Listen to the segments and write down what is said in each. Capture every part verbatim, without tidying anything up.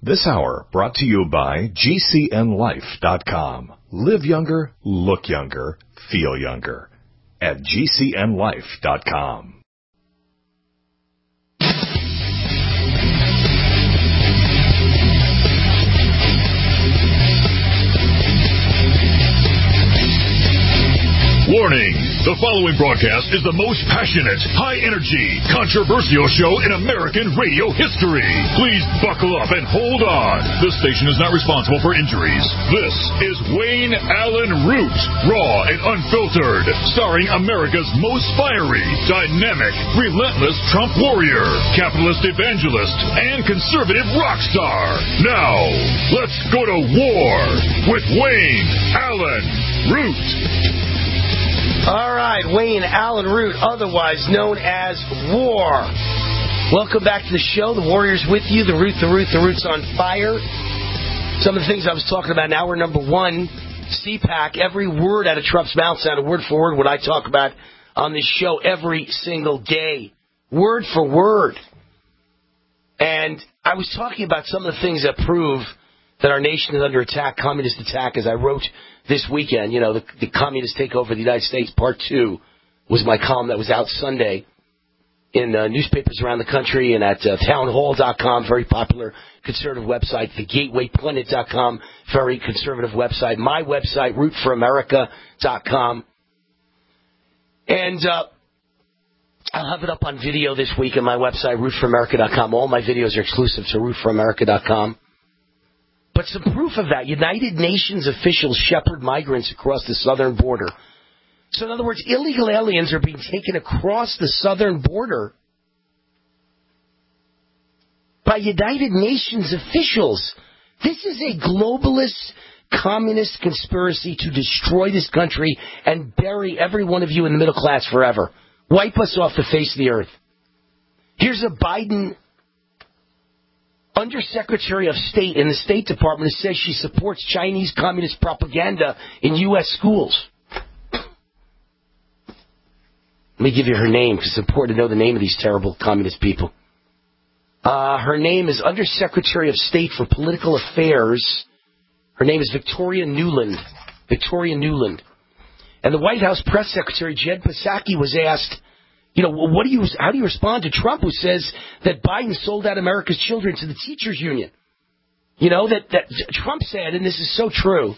This hour brought to you by G C N life dot com. Live younger, look younger, feel younger at G C N life dot com. Warning! The following broadcast is the most passionate, high-energy, controversial show in American radio history. Please buckle up and hold on. This station is not responsible for injuries. This is Wayne Allyn Root, raw and unfiltered, starring America's most fiery, dynamic, relentless Trump warrior, capitalist evangelist, and conservative rock star. Now, let's go to war with Wayne Allyn Root. All right, Wayne Allyn Root, otherwise known as War. Welcome back to the show. The Warrior's with you. The Root, the Root, the Root's on fire. Some of the things I was talking about in hour number one, C PAC, every word out of Trump's mouth sounded word for word what I talk about on this show every single day. Word for word. And I was talking about some of the things that prove that our nation is under attack, communist attack, as I wrote this weekend. You know, the, the communist takeover of the United States, part two, was my column that was out Sunday in uh, newspapers around the country and at uh, town hall dot com, very popular conservative website, the gateway pundit dot com, very conservative website, my website, root for america dot com. And uh, I'll have it up on video this week on my website, root for america dot com. All my videos are exclusive to root for america dot com. But some proof of that, United Nations officials shepherd migrants across the southern border. So in other words, illegal aliens are being taken across the southern border by United Nations officials. This is a globalist, communist conspiracy to destroy this country and bury every one of you in the middle class forever. Wipe us off the face of the earth. Here's a Biden Undersecretary of State in the State Department who says she supports Chinese communist propaganda in U S schools. Let me give you her name because it's important to know the name of these terrible communist people. Uh, her name is Undersecretary of State for Political Affairs. Her name is Victoria Nuland. Victoria Nuland. And the White House Press Secretary, Jen Psaki, was asked, you know, what do you, how do you respond to Trump who says that Biden sold out America's children to the teachers union? You know, that, that Trump said, and this is so true,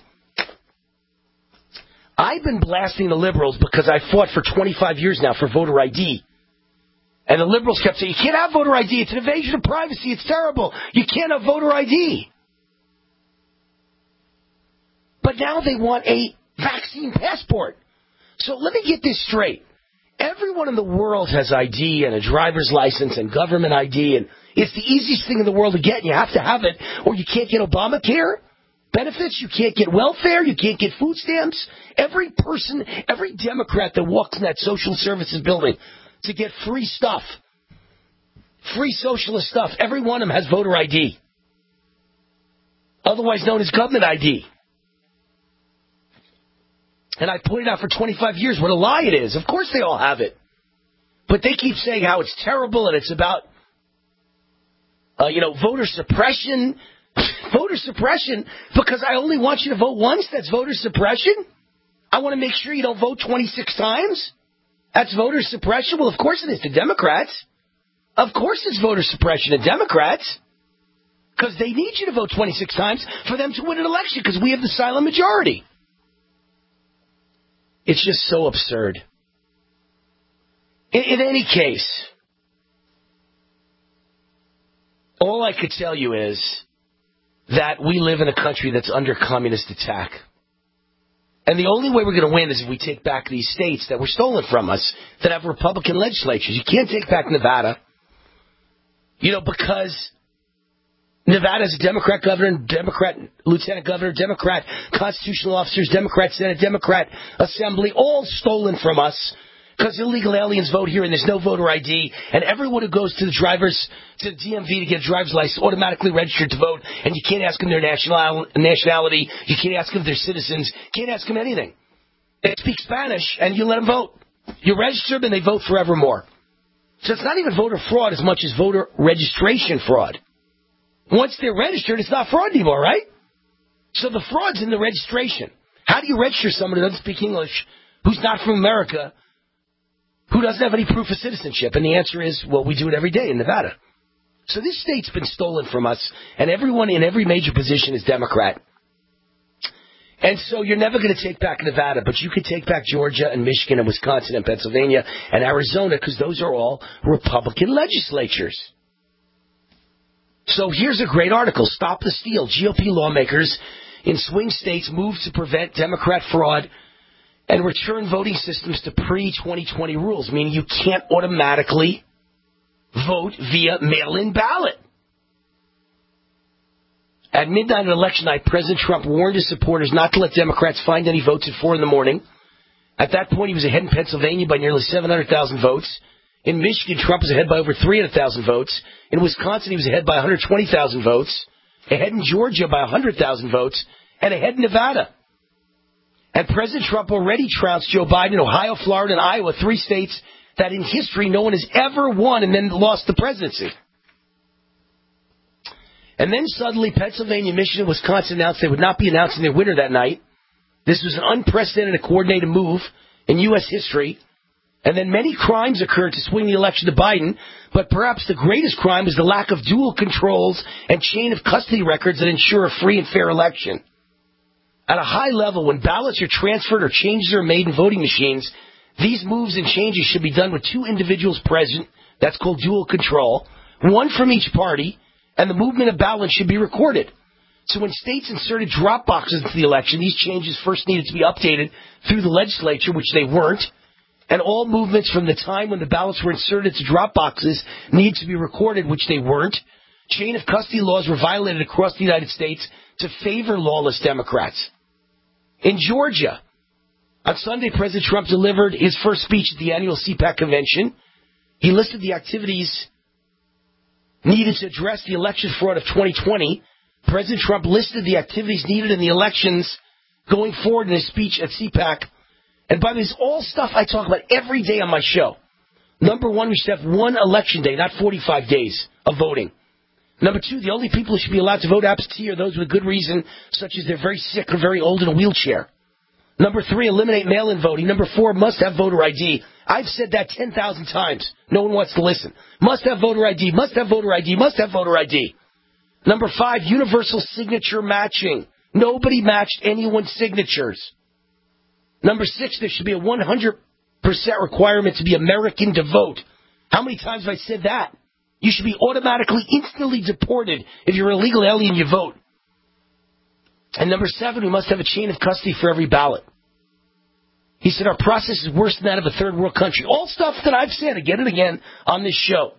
I've been blasting the liberals because I fought for twenty-five years now for voter I D. And the liberals kept saying, you can't have voter I D. It's an invasion of privacy. It's terrible. You can't have voter I D. But now they want a vaccine passport. So let me get this straight. Everyone in the world has I D and a driver's license and government I D, and it's the easiest thing in the world to get, and you have to have it, or you can't get Obamacare benefits, you can't get welfare, you can't get food stamps. Every person, every Democrat that walks in that social services building to get free stuff, free socialist stuff, every one of them has voter I D, otherwise known as government I D. And I pointed out for twenty-five years what a lie it is. Of course they all have it. But they keep saying how it's terrible and it's about, uh, you know, voter suppression. Voter suppression because I only want you to vote once? That's voter suppression? I want to make sure you don't vote twenty-six times? That's voter suppression? Well, of course it is to Democrats. Of course it's voter suppression to Democrats. Because they need you to vote twenty-six times for them to win an election because we have the silent majority. It's just so absurd. In, in any case, all I could tell you is that we live in a country that's under communist attack. And the only way we're going to win is if we take back these states that were stolen from us, that have Republican legislatures. You can't take back Nevada. You know, because Nevada has a Democrat governor, Democrat lieutenant governor, Democrat constitutional officers, Democrat Senate, Democrat assembly, all stolen from us because illegal aliens vote here and there's no voter I D. And everyone who goes to the drivers, to the D M V to get a driver's license automatically registered to vote. And you can't ask them their national, nationality. You can't ask them if they're citizens. You can't ask them anything. They speak Spanish and you let them vote. You register them and they vote forevermore. So it's not even voter fraud as much as voter registration fraud. Once they're registered, it's not fraud anymore, right? So the fraud's in the registration. How do you register someone who doesn't speak English, who's not from America, who doesn't have any proof of citizenship? And the answer is, well, we do it every day in Nevada. So this state's been stolen from us, and everyone in every major position is Democrat. And so you're never going to take back Nevada, but you can take back Georgia and Michigan and Wisconsin and Pennsylvania and Arizona, because those are all Republican legislatures. So here's a great article. Stop the Steal. G O P lawmakers in swing states move to prevent Democrat fraud and return voting systems to pre twenty twenty rules, meaning you can't automatically vote via mail-in ballot. At midnight on election night, President Trump warned his supporters not to let Democrats find any votes at four in the morning. At that point, he was ahead in Pennsylvania by nearly seven hundred thousand votes. In Michigan, Trump was ahead by over three hundred thousand votes. In Wisconsin, he was ahead by one hundred twenty thousand votes. Ahead in Georgia by one hundred thousand votes. And ahead in Nevada. And President Trump already trounced Joe Biden in Ohio, Florida, and Iowa, three states that in history no one has ever won and then lost the presidency. And then suddenly Pennsylvania, Michigan, and Wisconsin announced they would not be announcing their winner that night. This was an unprecedented and coordinated move in U S history. And then many crimes occurred to swing the election to Biden, but perhaps the greatest crime is the lack of dual controls and chain of custody records that ensure a free and fair election. At a high level, when ballots are transferred or changes are made in voting machines, these moves and changes should be done with two individuals present. That's called dual control. One from each party, and the movement of ballots should be recorded. So when states inserted drop boxes into the election, these changes first needed to be updated through the legislature, which they weren't. And all movements from the time when the ballots were inserted to drop boxes need to be recorded, which they weren't. Chain of custody laws were violated across the United States to favor lawless Democrats. In Georgia, on Sunday, President Trump delivered his first speech at the annual C PAC convention. He listed the activities needed to address the election fraud of twenty twenty. President Trump listed the activities needed in the elections going forward in his speech at C PAC. And by this, all stuff I talk about every day on my show. Number one, we should have one election day, not forty-five days of voting. Number two, the only people who should be allowed to vote absentee are those with good reason, such as they're very sick or very old in a wheelchair. Number three, eliminate mail-in voting. Number four, must have voter I D. I've said that ten thousand times. No one wants to listen. Must have voter I D, must have voter I D, must have voter I D. Number five, universal signature matching. Nobody matched anyone's signatures. Number six, there should be a one hundred percent requirement to be American to vote. How many times have I said that? You should be automatically, instantly deported if you're an illegal alien you vote. And number seven, we must have a chain of custody for every ballot. He said our process is worse than that of a third world country. All stuff that I've said again and again on this show.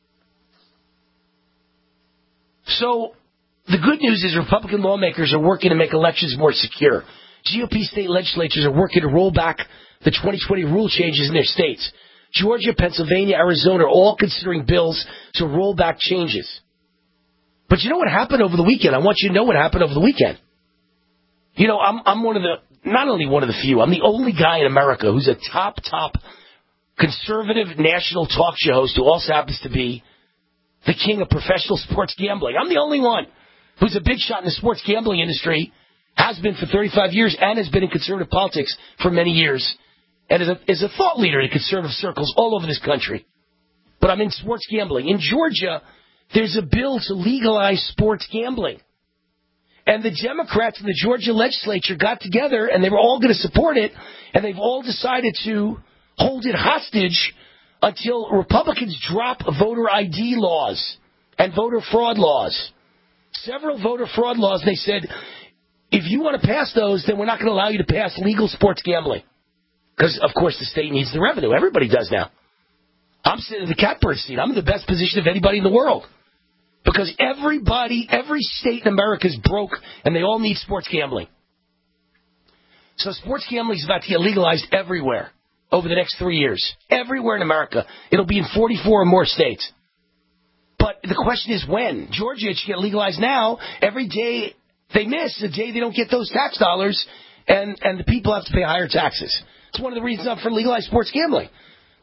So the good news is Republican lawmakers are working to make elections more secure. G O P state legislatures are working to roll back the twenty twenty rule changes in their states. Georgia, Pennsylvania, Arizona are all considering bills to roll back changes. But you know what happened over the weekend? I want you to know what happened over the weekend. You know, I'm, I'm one of the, not only one of the few, I'm the only guy in America who's a top, top conservative national talk show host who also happens to be the king of professional sports gambling. I'm the only one who's a big shot in the sports gambling industry, has been for thirty-five years, and has been in conservative politics for many years, and is a, is a thought leader in conservative circles all over this country. But I'm in sports gambling. In Georgia, there's a bill to legalize sports gambling. And the Democrats in the Georgia legislature got together, and they were all going to support it, and they've all decided to hold it hostage until Republicans drop voter I D laws and voter fraud laws. Several voter fraud laws, they said, if you want to pass those, then we're not going to allow you to pass legal sports gambling. Because, of course, the state needs the revenue. Everybody does now. I'm sitting in the catbird seat. I'm in the best position of anybody in the world. Because everybody, every state in America is broke, and they all need sports gambling. So sports gambling is about to get legalized everywhere over the next three years. Everywhere in America. It'll be in forty-four or more states. But the question is when. Georgia, it should get legalized now. Every day they miss, the day they don't get those tax dollars, and, and the people have to pay higher taxes. It's one of the reasons I'm for legalized sports gambling.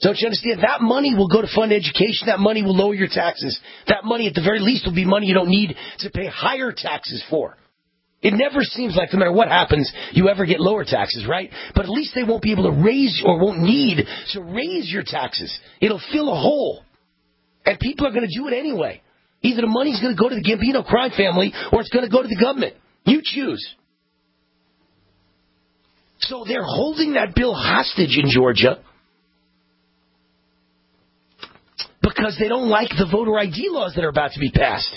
Don't you understand? That money will go to fund education. That money will lower your taxes. That money, at the very least, will be money you don't need to pay higher taxes for. It never seems like, no matter what happens, you ever get lower taxes, right? But at least they won't be able to raise or won't need to raise your taxes. It'll fill a hole. And people are going to do it anyway. Either the money's going to go to the Gambino crime family or it's going to go to the government. You choose. So they're holding that bill hostage in Georgia because they don't like the voter I D laws that are about to be passed.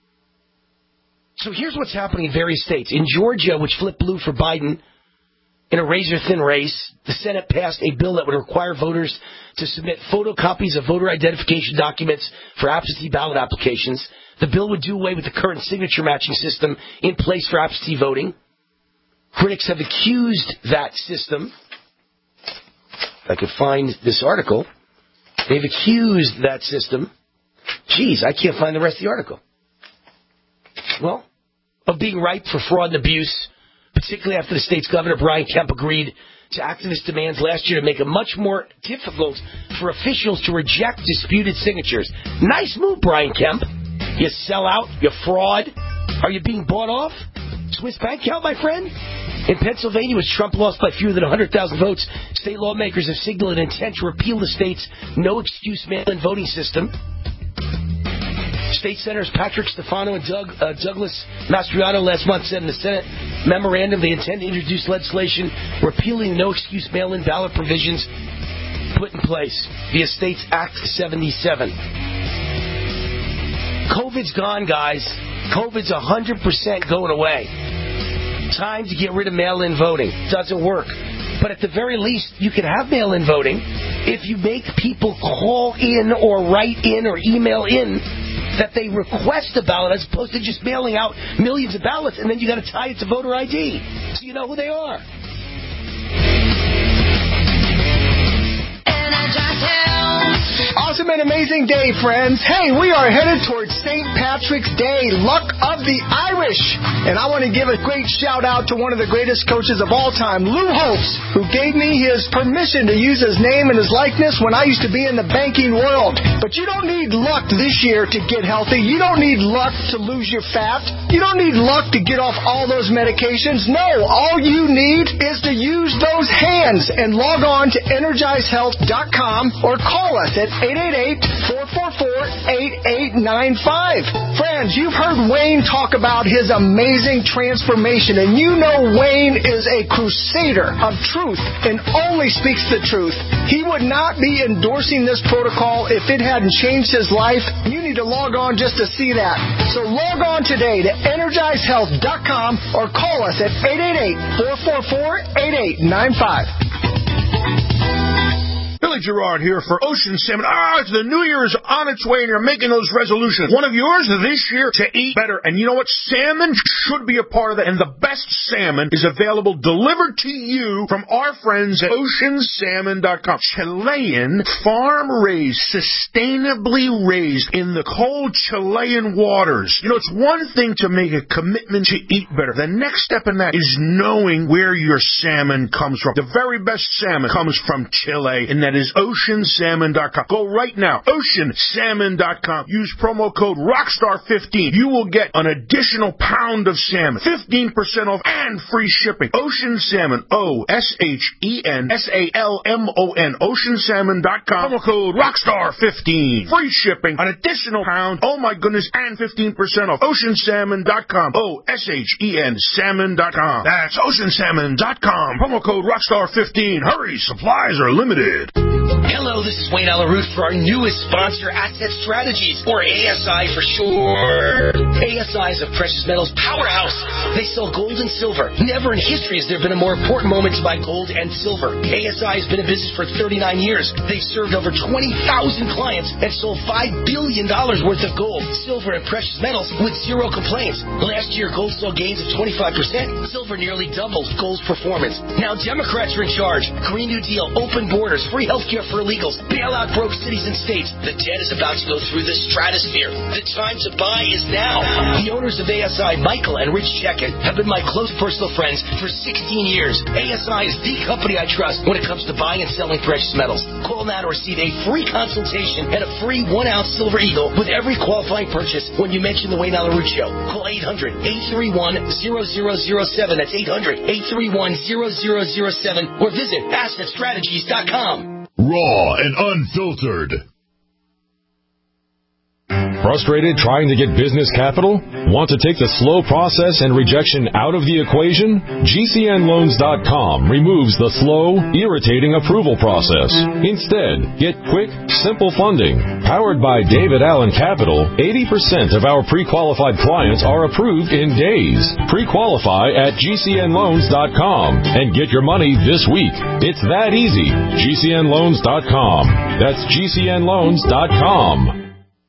So here's what's happening in various states. In Georgia, which flipped blue for Biden in a razor-thin race, the Senate passed a bill that would require voters to submit photocopies of voter identification documents for absentee ballot applications. The bill would do away with the current signature matching system in place for absentee voting. Critics have accused that system. If I could find this article. They've accused that system. Geez, I can't find the rest of the article. Well, of being ripe for fraud and abuse, particularly after the state's governor, Brian Kemp, agreed to activist demands last year to make it much more difficult for officials to reject disputed signatures. Nice move, Brian Kemp. You sell out, you fraud. Are you being bought off? Swiss bank account, my friend? In Pennsylvania, which Trump lost by fewer than one hundred thousand votes, state lawmakers have signaled an intent to repeal the state's no-excuse mail-in voting system. State Senators Patrick Stefano and Doug, uh, Douglas Mastriano last month said in the Senate memorandum they intend to introduce legislation repealing no-excuse mail-in ballot provisions put in place via States Act seventy-seven. COVID's gone, guys. COVID's one hundred percent going away. Time to get rid of mail-in voting. Doesn't work. But at the very least, you can have mail-in voting if you make people call in or write in or email in that they request a ballot as opposed to just mailing out millions of ballots and then you got to tie it to voter I D so you know who they are. Awesome and amazing day, friends. Hey, we are headed towards Saint Patrick's Day, Luck of the Irish. And I want to give a great shout out to one of the greatest coaches of all time, Lou Holtz, who gave me his permission to use his name and his likeness when I used to be in the banking world. But you don't need luck this year to get healthy. You don't need luck to lose your fat. You don't need luck to get off all those medications. No, all you need is to use those hands and log on to energize health dot com or call us at eight eight eight, four four four, eight eight nine five. Friends, you've heard Wayne talk about his amazing transformation, and you know Wayne is a crusader of truth and only speaks the truth. He would not be endorsing this protocol if it hadn't changed his life. You need to log on just to see that. So log on today to energize health dot com or call us at eight eight eight, four four four, eight eight nine five. Billy Gerard here for Ocean Salmon. Ah, the New Year is on its way and you're making those resolutions. One of yours this year to eat better. And you know what? Salmon should be a part of that. And the best salmon is available delivered to you from our friends at ocean salmon dot com. Chilean, farm-raised, sustainably raised in the cold Chilean waters. You know, it's one thing to make a commitment to eat better. The next step in that is knowing where your salmon comes from. The very best salmon comes from Chile, and that is ocean salmon dot com. Go right now, ocean salmon dot com. Use promo code rockstar fifteen. You will get an additional pound of salmon, fifteen percent off, and free shipping. Ocean Salmon, O S H E N S A L M O N, ocean salmon dot com. Promo code rockstar fifteen. Free shipping, an additional pound, oh my goodness, and fifteen percent off. ocean salmon dot com. O S H E N salmon dot com. That's ocean salmon dot com. Promo code rockstar fifteen. Hurry, supplies are limited. Hello, this is Wayne Allen Root for our newest sponsor, Asset Strategies, or A S I for short. A S I is a precious metals powerhouse. They sell gold and silver. Never in history has there been a more important moment to buy gold and silver. A S I has been in business for thirty-nine years. They've served over twenty thousand clients and sold five billion dollars worth of gold, silver, and precious metals with zero complaints. Last year, gold saw gains of twenty-five percent. Silver nearly doubled gold's performance. Now Democrats are in charge. Green New Deal, open borders, free health care for illegals. hospitals, bail out broke cities and states. The debt is about to go through the stratosphere. The time to buy is now. The owners of A S I, Michael and Rich Chekin, have been my close personal friends for sixteen years. A S I is the company I trust when it comes to buying and selling precious metals. Call now to receive a free consultation and a free one-ounce Silver Eagle with every qualifying purchase when you mention the Wayne Allen Root Show. Call eight hundred, eight three one, zero zero zero seven. That's eight hundred, eight three one, zero zero zero seven. Or visit asset strategies dot com. Raw and unfiltered. Frustrated trying to get business capital? Want to take the slow process and rejection out of the equation? G C N loans dot com removes the slow, irritating approval process. Instead, get quick, simple funding. Powered by David Allen Capital, eighty percent of our pre-qualified clients are approved in days. Pre-qualify at G C N loans dot com and get your money this week. It's that easy. G C N loans dot com. That's G C N loans dot com.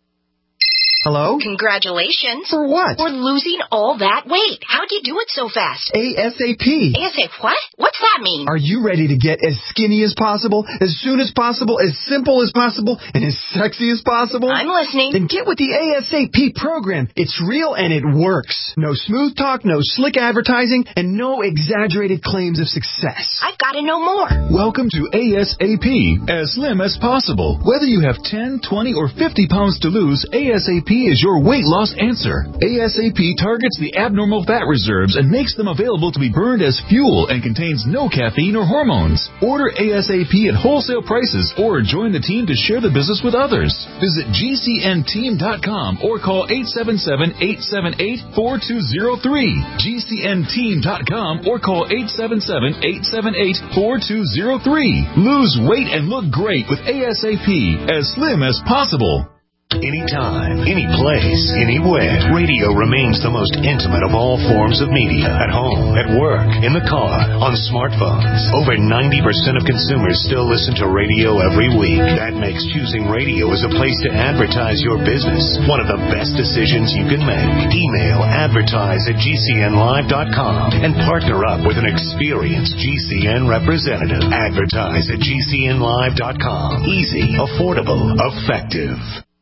Hello? Congratulations. For what? For losing all that weight. How'd you do it so fast? ASAP. ASAP what? What's that mean? Are you ready to get as skinny as possible, as soon as possible, as simple as possible, and as sexy as possible? I'm listening. Then get with the ASAP program. It's real and it works. No smooth talk, no slick advertising, and no exaggerated claims of success. I've got to know more. Welcome to ASAP, as slim as possible. Whether you have ten, twenty, or fifty pounds to lose, ASAP is your weight loss answer. ASAP targets the abnormal fat reserves and makes them available to be burned as fuel and contains no caffeine or hormones. Order ASAP at wholesale prices or join the team to share the business with others. Visit G C N team dot com or call eight seven seven, eight seven eight, four two zero three. G C N team dot com or call eight seven seven, eight seven eight, four two zero three. Lose weight and look great with ASAP, as slim as possible. Anytime, any place, anywhere. Radio remains the most intimate of all forms of media. At home, at work, in the car, on smartphones. Over ninety percent of consumers still listen to radio every week. That makes choosing radio as a place to advertise your business one of the best decisions you can make. Email advertise at G C N live dot com and partner up with an experienced G C N representative. Advertise at G C N live dot com. Easy, affordable, effective.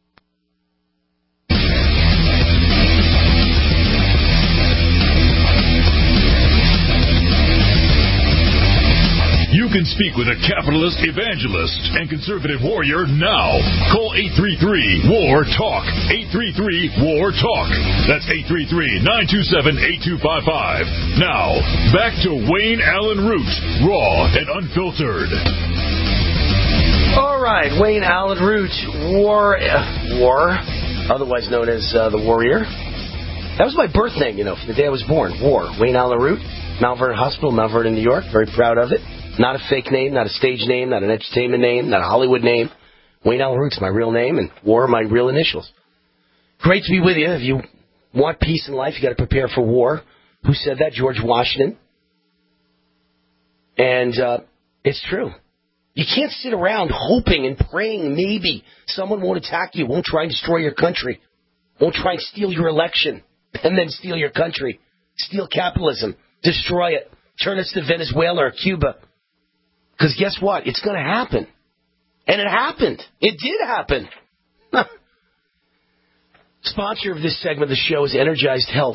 You can speak with a capitalist evangelist and conservative warrior now. Call eight three three, W A R, TALK. eight three three, W A R, TALK. That's eight three three, nine two seven, eight two five five. Now, back to Wayne Allen Root, raw and unfiltered. All right, Wayne Allen Root, War, uh, War, otherwise known as uh, the Warrior. That was my birth name, you know, from the day I was born. War, Wayne Allen Root, Mount Vernon Hospital, Mount Vernon, New York. Very proud of it. Not a fake name, not a stage name, not an entertainment name, not a Hollywood name. Wayne Allen Root's my real name, and war are my real initials. Great to be with you. If you want peace in life, you got to prepare for war. Who said that? George Washington. And uh, it's true. You can't sit around hoping and praying maybe someone won't attack you, won't try and destroy your country, won't try and steal your election, and then steal your country, steal capitalism, destroy it, turn us to Venezuela or Cuba. Because guess what? It's going to happen. And it happened. It did happen. Sponsor of this segment of the show is Energized Health.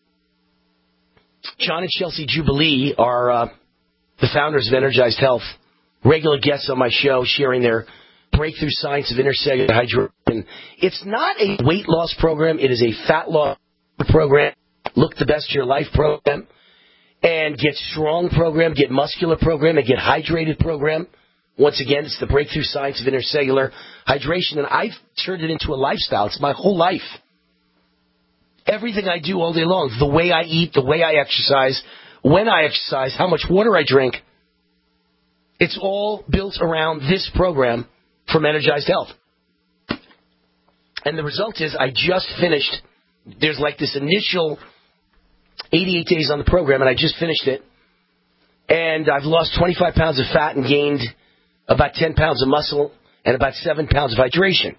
John and Chelsea Jubilee are uh, the founders of Energized Health. Regular guests on my show sharing their breakthrough science of intercellular hydration. It's not a weight loss program. It is a fat loss program. Look the best of your life program. And get strong program, get muscular program, and get hydrated program. Once again, it's the breakthrough science of intercellular hydration, and I've turned it into a lifestyle. It's my whole life. Everything I do all day long, the way I eat, the way I exercise, when I exercise, how much water I drink, it's all built around this program from Energized Health. And the result is I just finished, there's like this initial eighty-eight days on the program, and I just finished it. And I've lost twenty-five pounds of fat and gained about ten pounds of muscle and about seven pounds of hydration.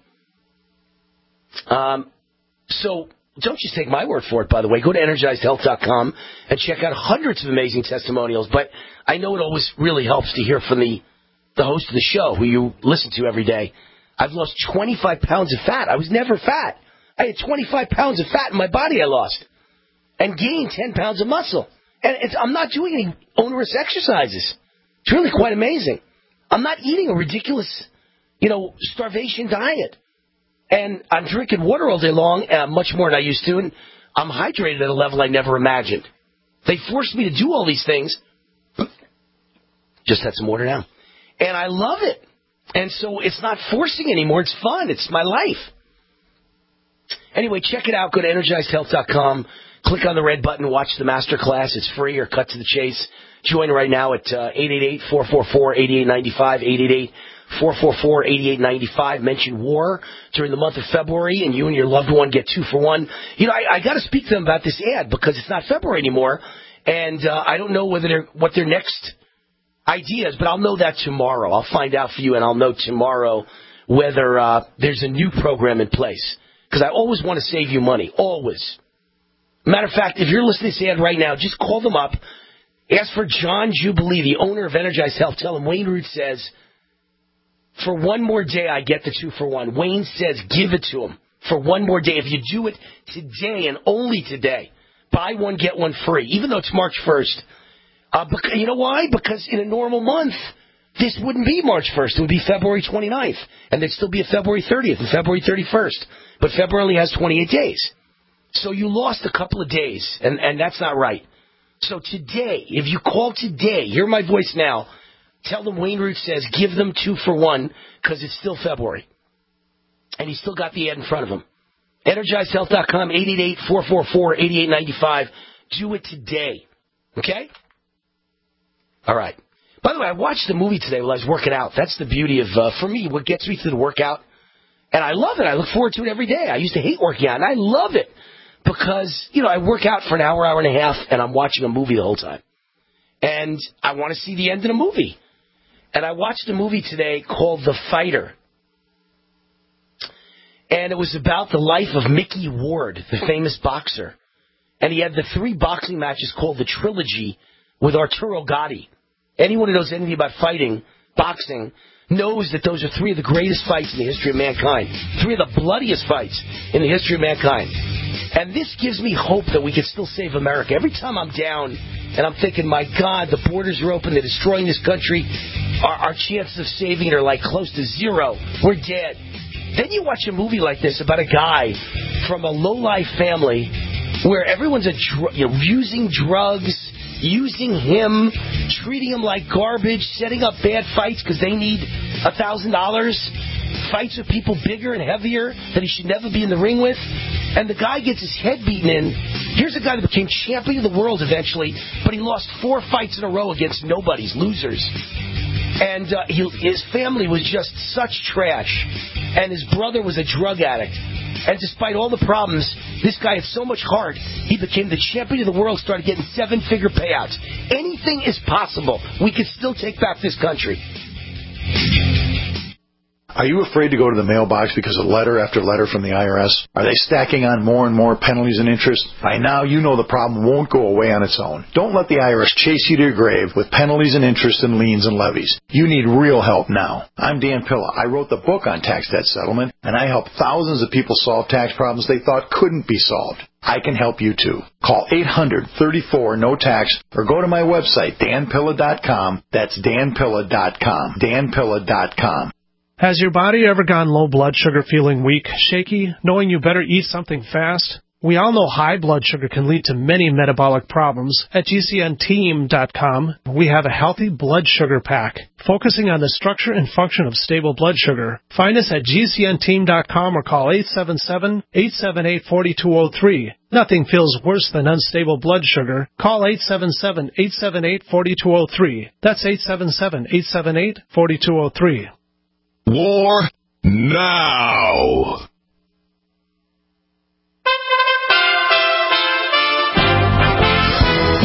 Um, so don't just take my word for it, by the way. Go to energized health dot com and check out hundreds of amazing testimonials. But I know it always really helps to hear from the the host of the show, who you listen to every day, I've lost twenty-five pounds of fat. I was never fat. I had twenty-five pounds of fat in my body I lost. And gained ten pounds of muscle. And it's, I'm not doing any onerous exercises. It's really quite amazing. I'm not eating a ridiculous, you know, starvation diet. And I'm drinking water all day long, uh, much more than I used to, and I'm hydrated at a level I never imagined. They forced me to do all these things. Just had some water now. And I love it. And so it's not forcing anymore. It's fun. It's my life. Anyway, check it out. Go to energized health dot com. Click on the red button. Watch the master class. It's free, or cut to the chase. Join right now at uh, eight eight eight, four four four, eight eight nine five, eight eight eight, four four four, eight eight nine five. Mention war during the month of February, and you and your loved one get two for one. You know, I, I got to speak to them about this ad because it's not February anymore, and uh, I don't know whether they're, what their next idea is, but I'll know that tomorrow. I'll find out for you, and I'll know tomorrow whether uh, there's a new program in place, because I always want to save you money, always. Matter of fact, if you're listening to this ad right now, just call them up. Ask for John Jubilee, the owner of Energized Health. Tell him Wayne Root says, for one more day, I get the two for one. Wayne says, give it to him for one more day. If you do it today and only today, buy one, get one free, even though it's March first. Uh, because, you know why? Because in a normal month, this wouldn't be March first. It would be February twenty-ninth. And there'd still be a February thirtieth and February thirty-first. But February only has twenty-eight days. So you lost a couple of days, and, and that's not right. So today, if you call today, hear my voice now, tell them Wayne Root says give them two for one because it's still February. And he's still got the ad in front of him. energized health dot com, eight eight eight, four four four, eight eight nine five. Do it today. Okay? All right. By the way, I watched the movie today while I was working out. That's the beauty of, uh, for me, what gets me through the workout. And I love it. I look forward to it every day. I used to hate working out, and I love it. Because, you know, I work out for an hour, hour and a half, and I'm watching a movie the whole time. And I want to see the end of the movie. And I watched a movie today called The Fighter. And it was about the life of Mickey Ward, the famous boxer. And he had the three boxing matches called the Trilogy with Arturo Gatti. Anyone who knows anything about fighting, boxing, knows that those are three of the greatest fights in the history of mankind. Three of the bloodiest fights in the history of mankind. And this gives me hope that we can still save America. Every time I'm down and I'm thinking, my God, the borders are open, they're destroying this country, our, our chances of saving it are like close to zero. We're dead. Then you watch a movie like this about a guy from a low-life family where everyone's a dr- you know, using drugs, using him, treating him like garbage, setting up bad fights because they need a thousand dollars, fights with people bigger and heavier that he should never be in the ring with, and the guy gets his head beaten in. Here's a guy that became champion of the world eventually, but he lost four fights in a row against nobodies, losers. And uh, he, his family was just such trash, and his brother was a drug addict. And despite all the problems, this guy had so much heart, he became the champion of the world, started getting seven-figure payouts. Anything is possible. We could still take back this country. Are you afraid to go to the mailbox because of letter after letter from the I R S? Are they stacking on more and more penalties and interest? By now, you know the problem won't go away on its own. Don't let the I R S chase you to your grave with penalties and interest and liens and levies. You need real help now. I'm Dan Pilla. I wrote the book on tax debt settlement, and I help thousands of people solve tax problems they thought couldn't be solved. I can help you too. Call eight hundred, thirty-four, no tax or go to my website, dan pilla dot com. That's dan pilla dot com. dan pilla dot com. Has your body ever gone low blood sugar, feeling weak, shaky, knowing you better eat something fast? We all know high blood sugar can lead to many metabolic problems. At G C N team dot com, we have a healthy blood sugar pack, focusing on the structure and function of stable blood sugar. Find us at G C N team dot com or call eight seven seven, eight seven eight, four two zero three. Nothing feels worse than unstable blood sugar. Call eight seven seven, eight seven eight, four two zero three. That's eight seven seven, eight seven eight, four two zero three. War now.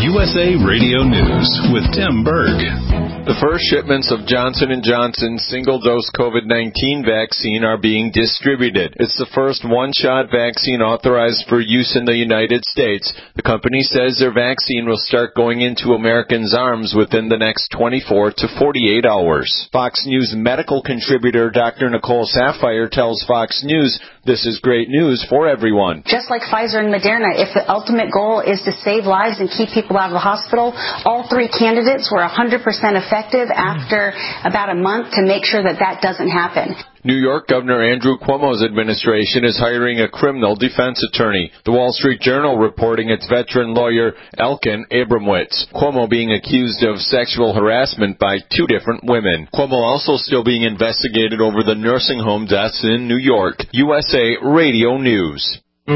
U S A Radio News with Tim Berg. The first shipments of Johnson and Johnson's single-dose COVID nineteen vaccine are being distributed. It's the first one-shot vaccine authorized for use in the United States. The company says their vaccine will start going into Americans' arms within the next twenty-four to forty-eight hours. Fox News medical contributor Doctor Nicole Saphier tells Fox News this is great news for everyone. Just like Pfizer and Moderna, if the ultimate goal is to save lives and keep people out of the hospital, all three candidates were one hundred percent effective after about a month to make sure that that doesn't happen. New York Governor Andrew Cuomo's administration is hiring a criminal defense attorney. The Wall Street Journal reporting its veteran lawyer Elkin Abramowitz. Cuomo being accused of sexual harassment by two different women. Cuomo also still being investigated over the nursing home deaths in New York. U S A Radio News.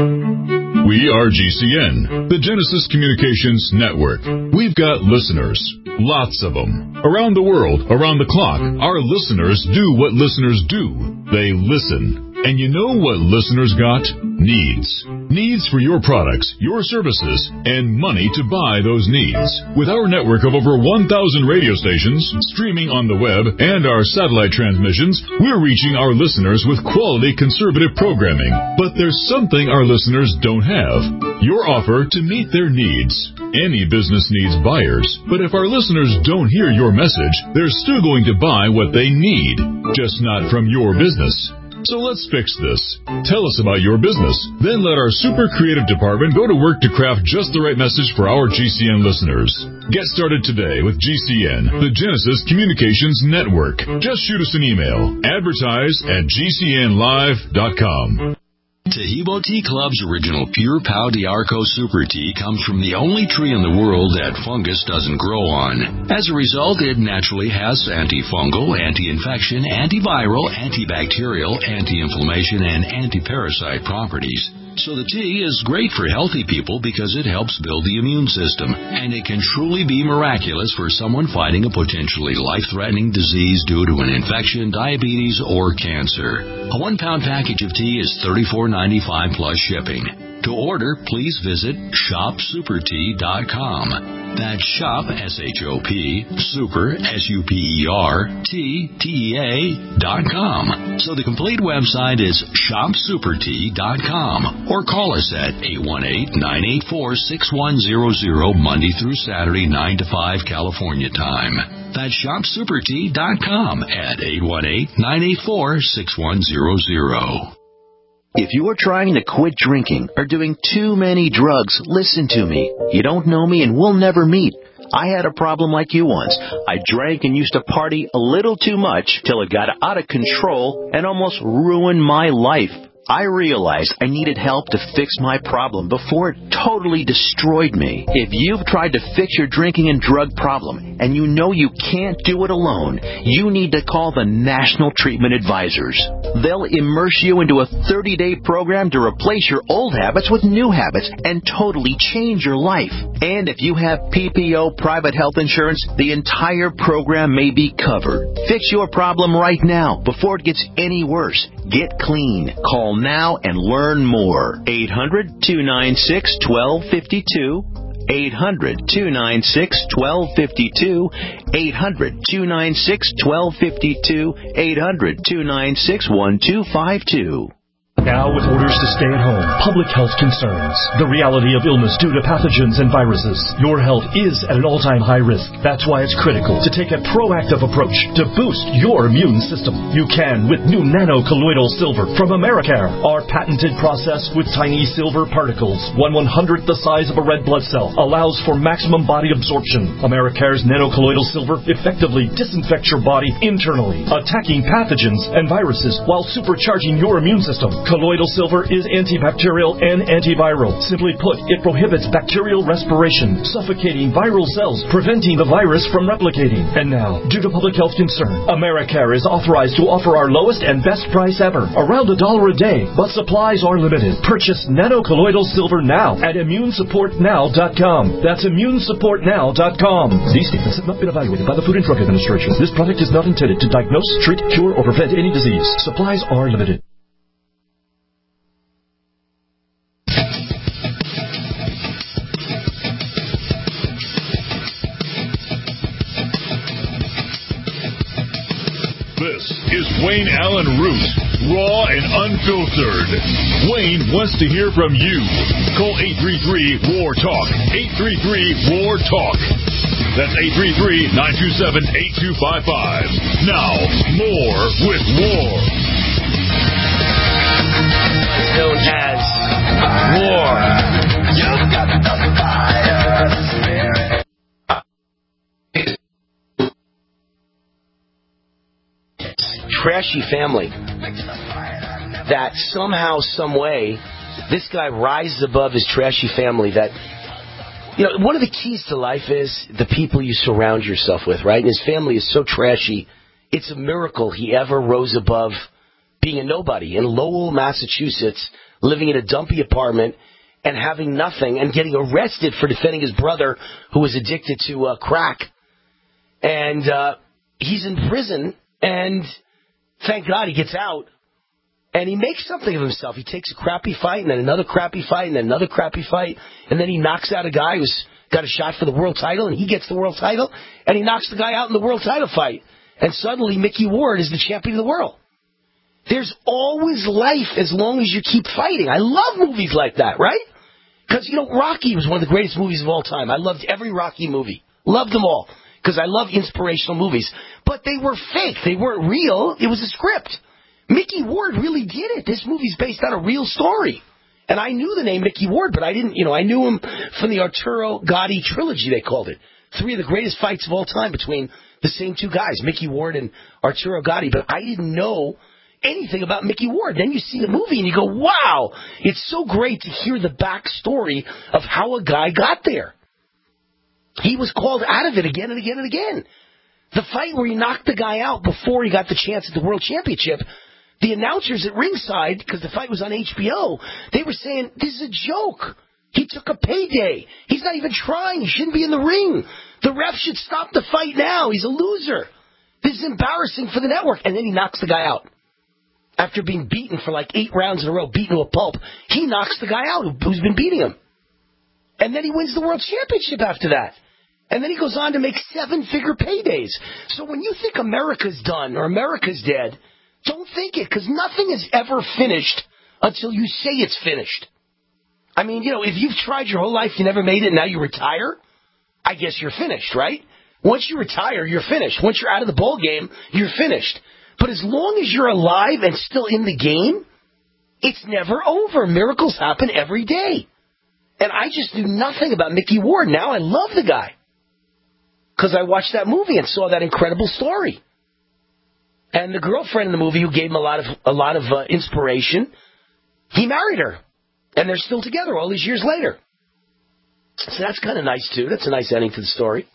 We are G C N, the Genesis Communications Network. We've got listeners, lots of them. Around the world, around the clock, our listeners do what listeners do. They listen. And you know what listeners got? Needs. Needs for your products, your services, and money to buy those needs. With our network of over one thousand radio stations, streaming on the web, and our satellite transmissions, we're reaching our listeners with quality conservative programming. But there's something our listeners don't have. Your offer to meet their needs. Any business needs buyers, but if our listeners don't hear your message, they're still going to buy what they need, just not from your business. So let's fix this. Tell us about your business. Then let our super creative department go to work to craft just the right message for our G C N listeners. Get started today with G C N, the Genesis Communications Network. Just shoot us an email. Advertise at G C N live dot com. Tahibo Tea Club's original Pure Pau D'Arco Super Tea comes from the only tree in the world that fungus doesn't grow on. As a result, it naturally has antifungal, anti-infection, antiviral, antibacterial, anti-inflammation, and anti-parasite properties. So the tea is great for healthy people because it helps build the immune system, and it can truly be miraculous for someone fighting a potentially life-threatening disease due to an infection, diabetes, or cancer. A one-pound package of tea is thirty-four ninety-five plus shipping. To order, please visit shop super tea dot com. That's shop, S H O P, super, S U P E R, T, T E A, dot com. So the complete website is shop super tea dot com. Or call us at eight one eight, nine eight four, six one zero zero, Monday through Saturday, nine to five, California time. That's shop super tea dot com at eight one eight, nine eight four, six one zero zero. If you are trying to quit drinking or doing too many drugs, listen to me. You don't know me and we'll never meet. I had a problem like you once. I drank and used to party a little too much till it got out of control and almost ruined my life. I realized I needed help to fix my problem before it totally destroyed me. If you've tried to fix your drinking and drug problem and you know you can't do it alone, you need to call the National Treatment Advisors. They'll immerse you into a thirty-day program to replace your old habits with new habits and totally change your life. And if you have P P O private health insurance, the entire program may be covered. Fix your problem right now before it gets any worse. Get clean. Call now and learn more. eight hundred, two nine six, one two five two. eight hundred, two nine six, one two five two. eight hundred, two nine six, one two five two. eight hundred, two nine six, one two five two. Now, with orders to stay at home, public health concerns, the reality of illness due to pathogens and viruses, your health is at an all-time high risk. That's why it's critical to take a proactive approach to boost your immune system. You can with new nano-colloidal silver from Americare. Our patented process with tiny silver particles, one one-hundredth the size of a red blood cell, allows for maximum body absorption. Americare's nano-colloidal silver effectively disinfects your body internally, attacking pathogens and viruses while supercharging your immune system. Colloidal silver is antibacterial and antiviral. Simply put, it prohibits bacterial respiration, suffocating viral cells, preventing the virus from replicating. And now, due to public health concern, Americare is authorized to offer our lowest and best price ever, around a dollar a day, but supplies are limited. Purchase nano-colloidal silver now at immune support now dot com. That's immune support now dot com. These statements have not been evaluated by the Food and Drug Administration. This product is not intended to diagnose, treat, cure, or prevent any disease. Supplies are limited. This is Wayne Allen Root, raw and unfiltered. Wayne wants to hear from you. Call eight three three, W A R, TALK. eight three three, W A R, TALK. That's eight three three, nine two seven, eight two five five. Now, more with War. Known as War. You've got the fire spirit. Trashy family that somehow, some way, this guy rises above his trashy family. That, you know, one of the keys to life is the people you surround yourself with, right? And his family is so trashy, it's a miracle he ever rose above being a nobody in Lowell, Massachusetts, living in a dumpy apartment and having nothing and getting arrested for defending his brother who was addicted to uh, crack. And uh, he's in prison, and thank God he gets out, and he makes something of himself. He takes a crappy fight, and then another crappy fight, and then another crappy fight, and then he knocks out a guy who's got a shot for the world title, and he gets the world title, and he knocks the guy out in the world title fight. And suddenly Mickey Ward is the champion of the world. There's always life as long as you keep fighting. I love movies like that, right? Because, you know, Rocky was one of the greatest movies of all time. I loved every Rocky movie. Loved them all. Because I love inspirational movies. But they were fake. They weren't real. It was a script. Mickey Ward really did it. This movie's based on a real story. And I knew the name Mickey Ward, but I didn't, you know, I knew him from the Arturo Gatti trilogy, they called it. Three of the greatest fights of all time between the same two guys, Mickey Ward and Arturo Gatti. But I didn't know anything about Mickey Ward. Then you see the movie and you go, wow, it's so great to hear the backstory of how a guy got there. He was called out of it again and again and again. The fight where he knocked the guy out before he got the chance at the World Championship, the announcers at ringside, because the fight was on H B O, they were saying, this is a joke. He took a payday. He's not even trying. He shouldn't be in the ring. The ref should stop the fight now. He's a loser. This is embarrassing for the network. And then he knocks the guy out. After being beaten for like eight rounds in a row, beaten to a pulp, he knocks the guy out who's been beating him. And then he wins the World Championship after that. And then he goes on to make seven-figure paydays. So when you think America's done or America's dead, don't think it, because nothing is ever finished until you say it's finished. I mean, you know, if you've tried your whole life, you never made it, and now you retire, I guess you're finished, right? Once you retire, you're finished. Once you're out of the ball game, you're finished. But as long as you're alive and still in the game, it's never over. Miracles happen every day. And I just knew nothing about Mickey Ward. Now I love the guy. Because I watched that movie and saw that incredible story. And the girlfriend in the movie who gave him a lot of a lot of uh, inspiration, he married her. And they're still together all these years later. So that's kind of nice, too. That's a nice ending to the story.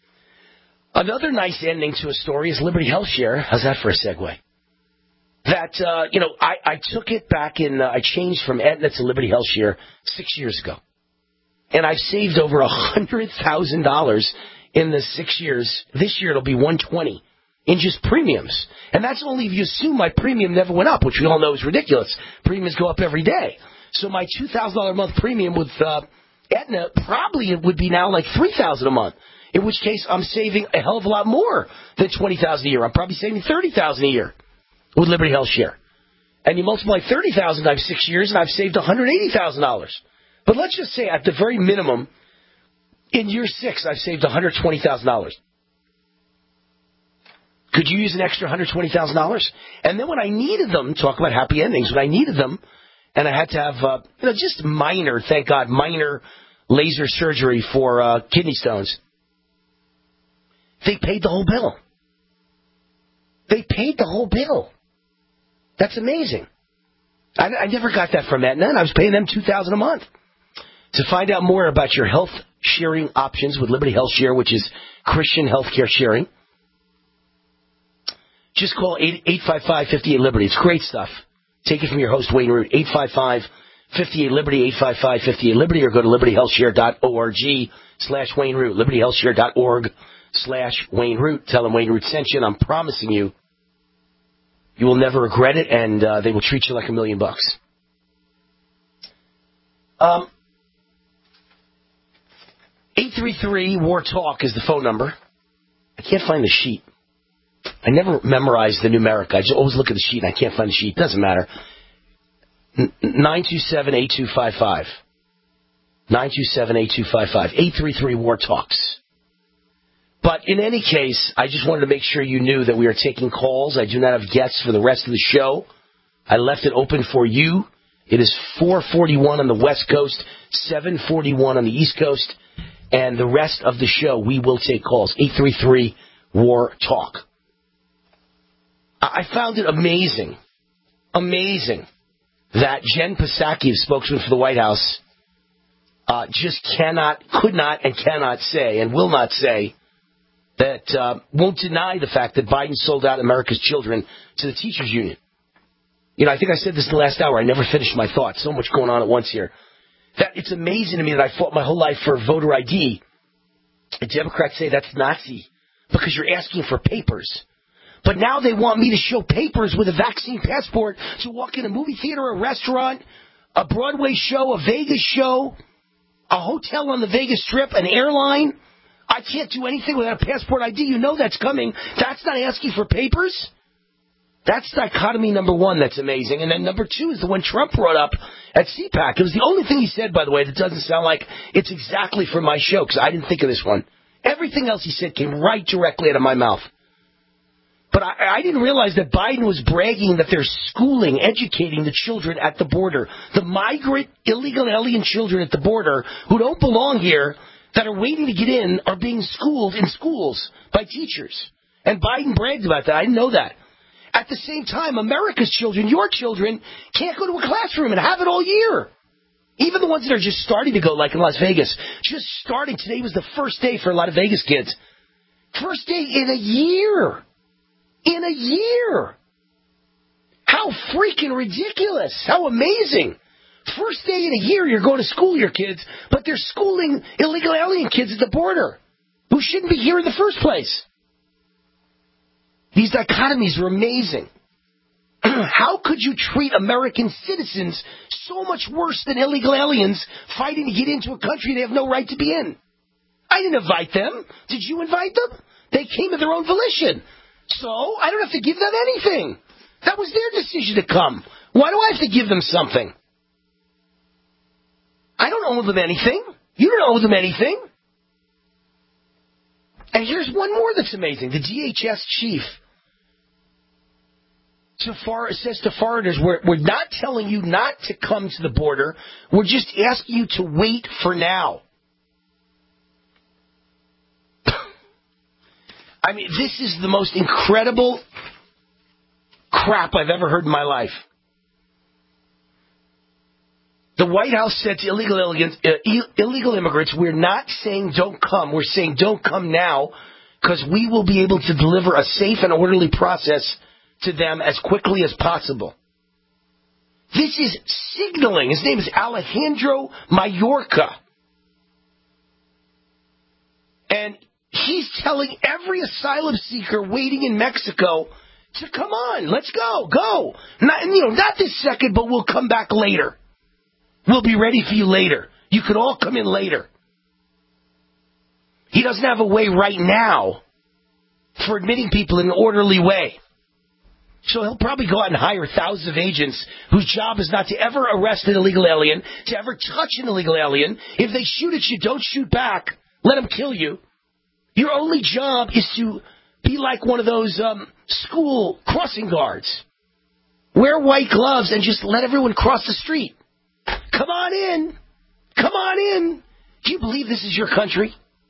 Another nice ending to a story is Liberty Health Share. How's that for a segue? That, uh, you know, I, I took it back in, uh, I changed from Aetna to Liberty Health Share six years ago. And I've saved over one hundred thousand dollars in the six years. This year it'll be one hundred twenty thousand dollars in just premiums. And that's only if you assume my premium never went up, which we all know is ridiculous. Premiums go up every day. So my two thousand dollars a month premium with uh, Aetna probably it would be now like three thousand dollars a month. In which case I'm saving a hell of a lot more than twenty thousand dollars a year. I'm probably saving thirty thousand dollars a year with Liberty Health Share. And you multiply thirty thousand dollars times six years and I've saved one hundred eighty thousand dollars. But let's just say at the very minimum, in year six, I've saved one hundred twenty thousand dollars. Could you use an extra one hundred twenty thousand dollars? And then when I needed them, talk about happy endings, when I needed them, and I had to have, uh, you know, just minor, thank God, minor laser surgery for uh, kidney stones, they paid the whole bill. They paid the whole bill. That's amazing. I, I never got that from Aetna, and I was paying them two thousand dollars a month. To find out more about your health sharing options with Liberty Health Share, which is Christian healthcare sharing, just call eight five five, five eight, Liberty. It's great stuff. Take it from your host, Wayne Root, eight five five, five eight, Liberty, eight five five, five eight, Liberty, or go to liberty health share dot org slash Wayne Root, liberty health share dot org slash Wayne Root. Tell them Wayne Root sent you, and I'm promising you, you will never regret it, and uh, they will treat you like a million bucks. Um, eight three three, W A R, TALK is the phone number. I can't find the sheet. I never memorize the numeric. I just always look at the sheet and I can't find the sheet. Doesn't matter. nine two seven, eight two five five. nine two seven, eight two five five. eight three three, war talks. But in any case, I just wanted to make sure you knew that we are taking calls. I do not have guests for the rest of the show. I left it open for you. It is four forty-one on the West Coast, seven forty-one on the East Coast, and the rest of the show, we will take calls. eight three three, war talk. I found it amazing, amazing that Jen Psaki, spokesman for the White House, uh, just cannot, could not, and cannot say, and will not say, that uh, won't deny the fact that Biden sold out America's children to the teachers union. You know, I think I said this in the last hour. I never finished my thought. So much going on at once here. That it's amazing to me that I fought my whole life for voter I D. And Democrats say that's Nazi because you're asking for papers. But now they want me to show papers with a vaccine passport to walk in a movie theater, a restaurant, a Broadway show, a Vegas show, a hotel on the Vegas Strip, an airline. I can't do anything without a passport I D. You know that's coming. That's not asking for papers. That's dichotomy number one that's amazing. And then number two is the one Trump brought up at C PAC. It was the only thing he said, by the way, that doesn't sound like it's exactly from my show, because I didn't think of this one. Everything else he said came right directly out of my mouth. But I, I didn't realize that Biden was bragging that they're schooling, educating the children at the border. The migrant, illegal alien children at the border who don't belong here, that are waiting to get in, are being schooled in schools by teachers. And Biden bragged about that. I didn't know that. At the same time, America's children, your children, can't go to a classroom and have it all year. Even the ones that are just starting to go, like in Las Vegas. Just starting. Today was the first day for a lot of Vegas kids. First day in a year. In a year. How freaking ridiculous. How amazing. First day in a year you're going to school your kids, but they're schooling illegal alien kids at the border who shouldn't be here in the first place. These dichotomies are amazing. How could you treat American citizens so much worse than illegal aliens fighting to get into a country they have no right to be in? I didn't invite them. Did you invite them? They came of their own volition. So I don't have to give them anything. That was their decision to come. Why do I have to give them something? I don't owe them anything. You don't owe them anything. And here's one more that's amazing. The D H S chief to far, says to foreigners, we're, we're not telling you not to come to the border. We're just asking you to wait for now. I mean, this is the most incredible crap I've ever heard in my life. The White House said to illegal aliens, uh, illegal immigrants, we're not saying don't come. We're saying don't come now because we will be able to deliver a safe and orderly process to them as quickly as possible. This is signaling. His name is Alejandro Mayorkas. And he's telling every asylum seeker waiting in Mexico to come on, let's go, go. Not, you know, not this second, but we'll come back later. We'll be ready for you later. You could all come in later. He doesn't have a way right now for admitting people in an orderly way. So he'll probably go out and hire thousands of agents whose job is not to ever arrest an illegal alien, to ever touch an illegal alien. If they shoot at you, don't shoot back. Let them kill you. Your only job is to be like one of those um, school crossing guards. Wear white gloves and just let everyone cross the street. Come on in. Come on in. Do you believe this is your country?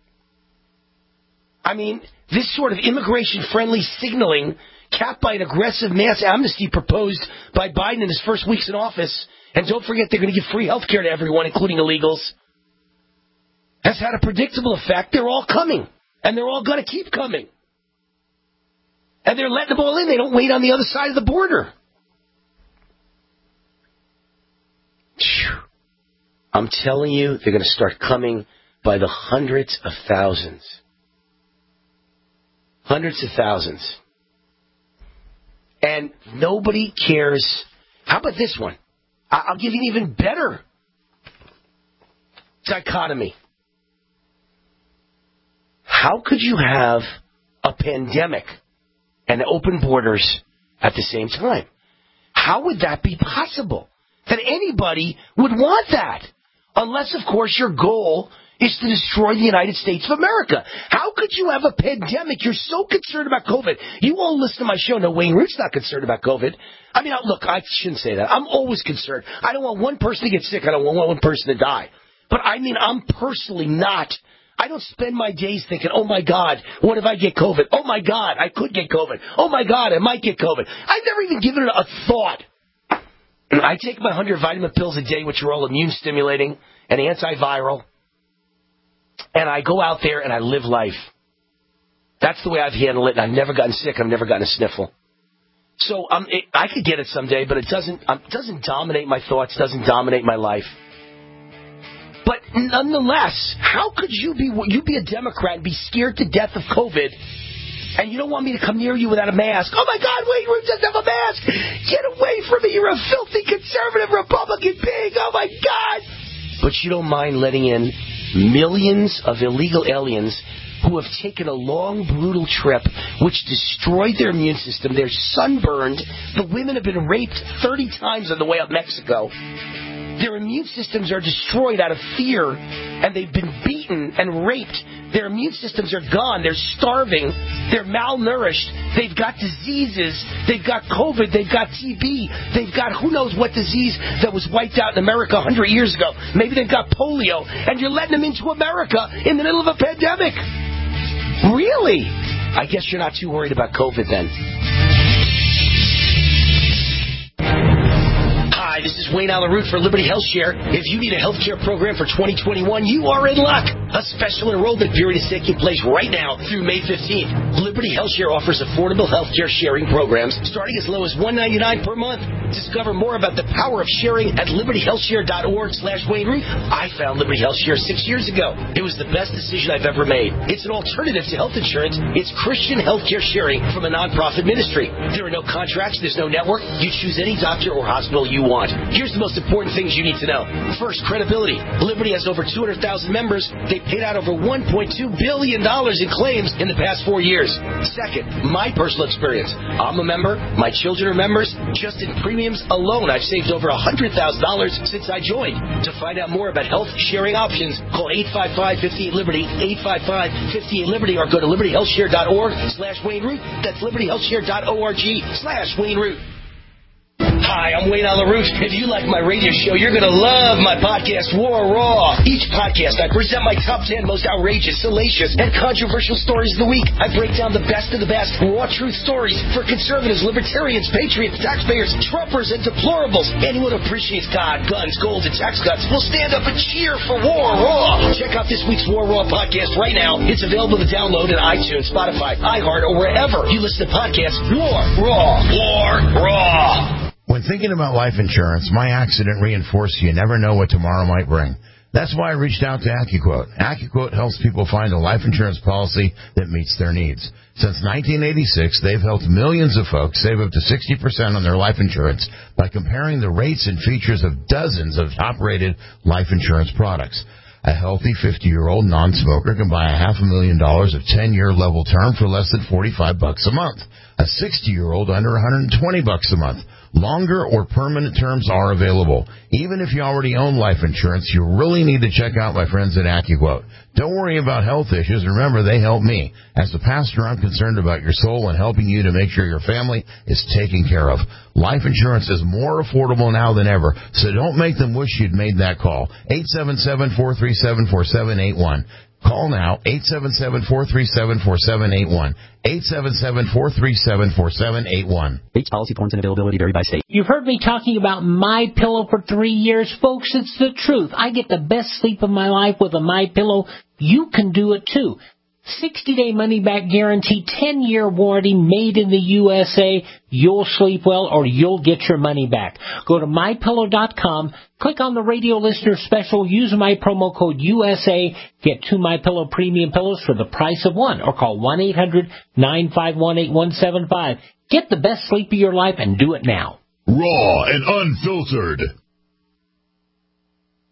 I mean, this sort of immigration-friendly signaling, capped by an aggressive mass amnesty proposed by Biden in his first weeks in office, and don't forget they're going to give free health care to everyone, including illegals, has had a predictable effect. They're all coming, and they're all going to keep coming. And they're letting them all in. They don't wait on the other side of the border. I'm telling you, they're going to start coming by the hundreds of thousands. Hundreds of thousands. And nobody cares. How about this one? I'll give you an even better dichotomy. How could you have a pandemic and open borders at the same time. How would that be possible? That anybody would want that? Unless, of course, your goal is to destroy the United States of America. How could you have a pandemic? You're so concerned about COVID. You all listen to my show. No, Wayne Root's not concerned about COVID. I mean, look, I shouldn't say that. I'm always concerned. I don't want one person to get sick. I don't want one person to die. But I mean, I'm personally not. I don't spend my days thinking, oh, my God, what if I get COVID? Oh, my God, I could get COVID. Oh, my God, I might get COVID. I've never even given it a thought. I take my one hundred vitamin pills a day, which are all immune stimulating and antiviral. And I go out there and I live life. That's the way I've handled it. And I've never gotten sick. I've never gotten a sniffle. So um, it, I could get it someday, but it doesn't um, doesn't dominate my thoughts, doesn't dominate my life. But nonetheless, how could you be you be a Democrat and be scared to death of COVID, and you don't want me to come near you without a mask? Oh, my God, Wayne Root doesn't have a mask. Get away from me. You're a filthy conservative Republican pig. Oh, my God. But you don't mind letting in millions of illegal aliens who have taken a long, brutal trip, which destroyed their immune system. They're sunburned. The women have been raped thirty times on the way up Mexico. Their immune systems are destroyed out of fear, and they've been beaten and raped. Their immune systems are gone. They're starving. They're malnourished. They've got diseases. They've got COVID. They've got T B. They've got who knows what disease that was wiped out in America one hundred years ago. Maybe they've got polio, and you're letting them into America in the middle of a pandemic. Really? I guess you're not too worried about COVID then. Hi, this is Wayne Allen Root for Liberty Health Share. If you need a health care program for twenty twenty-one, you are in luck. A special enrollment period is taking place right now through May fifteenth. Liberty Health Share offers affordable health care sharing programs starting as low as one hundred ninety-nine dollars per month. Discover more about the power of sharing at liberty health share dot org slash Wayne Root. I found Liberty Health Share six years ago. It was the best decision I've ever made. It's an alternative to health insurance. It's Christian health care sharing from a nonprofit ministry. There are no contracts. There's no network. You choose any doctor or hospital you want. Here's the most important things you need to know. First, credibility. Liberty has over two hundred thousand members. They paid out over one point two billion dollars in claims in the past four years. Second, my personal experience. I'm a member. My children are members. Just in premiums alone, I've saved over one hundred thousand dollars since I joined. To find out more about health sharing options, call eight five five, five eight, Liberty, eight five five, five eight, Liberty, or go to liberty health share dot org slash Wayne Root. That's liberty health share dot org slash Wayne Root. Hi, I'm Wayne Allen Root. If you like my radio show, you're going to love my podcast, War Raw. Each podcast, I present my top ten most outrageous, salacious, and controversial stories of the week. I break down the best of the best raw truth stories for conservatives, libertarians, patriots, taxpayers, Trumpers, and deplorables. Anyone who appreciates God, guns, gold, and tax cuts will stand up and cheer for War Raw. Check out this week's War Raw podcast right now. It's available to download at iTunes, Spotify, iHeart, or wherever you listen to podcasts. War Raw. War Raw. When thinking about life insurance, my accident reinforced you never know what tomorrow might bring. That's why I reached out to AccuQuote. AccuQuote helps people find a life insurance policy that meets their needs. Since nineteen eighty-six, they've helped millions of folks save up to sixty percent on their life insurance by comparing the rates and features of dozens of top-rated life insurance products. A healthy fifty-year-old non-smoker can buy a half a million dollars of ten-year level term for less than forty-five bucks a month. A sixty-year-old under one hundred twenty bucks a month. Longer or permanent terms are available. Even if you already own life insurance, you really need to check out my friends at AccuQuote. Don't worry about health issues. Remember, they help me. As the pastor, I'm concerned about your soul and helping you to make sure your family is taken care of. Life insurance is more affordable now than ever, so don't make them wish you'd made that call. eight seven seven, four three seven, four seven eight one. Call now, eight seven seven, four three seven, four seven eight one. eight seven seven, four three seven, four seven eight one. Rates, policy forms, and availability vary by state. You've heard me talking about MyPillow for three years. Folks, it's the truth. I get the best sleep of my life with a MyPillow. You can do it, too. sixty-day money-back guarantee, ten-year warranty, made in the U S A. You'll sleep well or you'll get your money back. Go to my pillow dot com, click on the radio listener special, use my promo code U S A, get two MyPillow premium pillows for the price of one, or call one eight hundred, nine five one, eight one seven five. Get the best sleep of your life and do it now. Raw and unfiltered.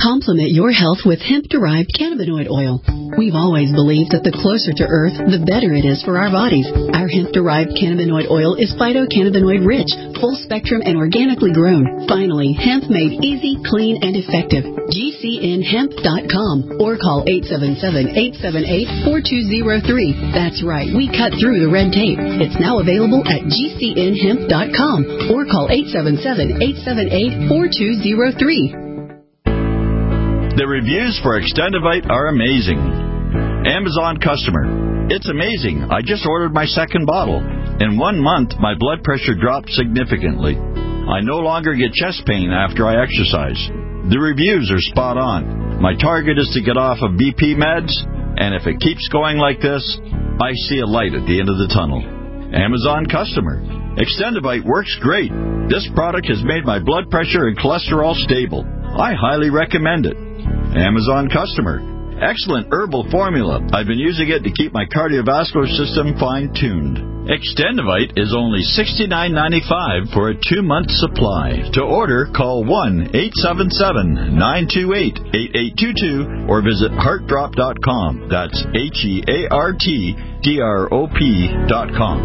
Complement your health with hemp-derived cannabinoid oil. We've always believed that the closer to Earth, the better it is for our bodies. Our hemp-derived cannabinoid oil is phytocannabinoid rich, full spectrum, and organically grown. Finally, hemp made easy, clean, and effective. G C N hemp dot com or call eight seven seven, eight seven eight, four two zero three. That's right, we cut through the red tape. It's now available at G C N hemp dot com or call eight seven seven, eight seven eight, four two zero three. The reviews for Extendivite are amazing. Amazon customer. It's amazing. I just ordered my second bottle. In one month, my blood pressure dropped significantly. I no longer get chest pain after I exercise. The reviews are spot on. My target is to get off of B P meds, and if it keeps going like this, I see a light at the end of the tunnel. Amazon customer. Extendivite works great. This product has made my blood pressure and cholesterol stable. I highly recommend it. Amazon customer. Excellent herbal formula. I've been using it to keep my cardiovascular system fine-tuned. Extendivite is only sixty-nine ninety-five for a two-month supply. To order, call one eight seven seven, nine two eight, eight eight two two or visit heart drop dot com. That's H E A R T D R O P dot com.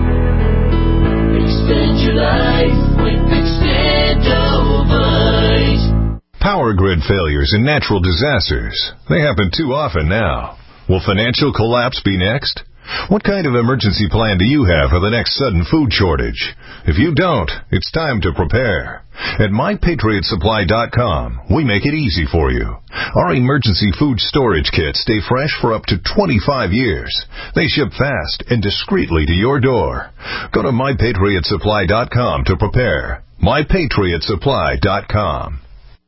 Extend your life with Extendivite. Power grid failures and natural disasters. They happen too often now. Will financial collapse be next? What kind of emergency plan do you have for the next sudden food shortage? If you don't, it's time to prepare. At my patriot supply dot com, we make it easy for you. Our emergency food storage kits stay fresh for up to twenty-five years. They ship fast and discreetly to your door. Go to my patriot supply dot com to prepare. my patriot supply dot com.